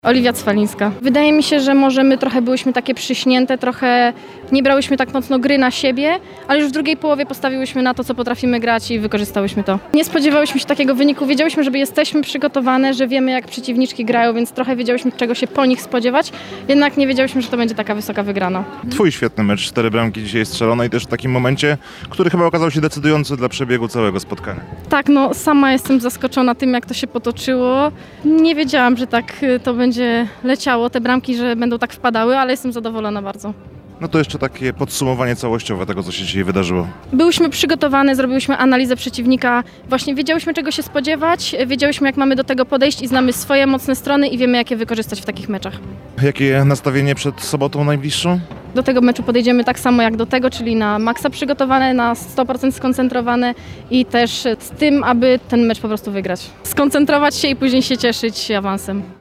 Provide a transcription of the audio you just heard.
Oliwia Cwalińska. Wydaje mi się, że może my trochę byłyśmy takie przyśnięte, trochę nie brałyśmy tak mocno gry na siebie, ale już w drugiej połowie postawiłyśmy na to, co potrafimy grać i wykorzystałyśmy to. Nie spodziewałyśmy się takiego wyniku, wiedziałyśmy, że jesteśmy przygotowane, że wiemy, jak przeciwniczki grają, więc trochę wiedziałyśmy, czego się po nich spodziewać, jednak nie wiedziałyśmy, że to będzie taka wysoka wygrana. Twój świetny mecz, 4 bramki dzisiaj strzelone i też w takim momencie, który chyba okazał się decydujący dla przebiegu całego spotkania. Tak, no sama jestem zaskoczona tym, jak to się potoczyło. Nie wiedziałam, że tak to będzie leciało, te bramki, że będą tak wpadały, ale jestem zadowolona bardzo. No to jeszcze takie podsumowanie całościowe tego, co się dzisiaj wydarzyło. Byłyśmy przygotowane, zrobiłyśmy analizę przeciwnika, właśnie wiedziałyśmy, czego się spodziewać, wiedziałyśmy, jak mamy do tego podejść i znamy swoje mocne strony i wiemy, jak je wykorzystać w takich meczach. Jakie nastawienie przed sobotą najbliższą? Do tego meczu podejdziemy tak samo jak do tego, czyli na maksa przygotowane, na 100% skoncentrowane i też z tym, aby ten mecz po prostu wygrać. Skoncentrować się i później się cieszyć awansem.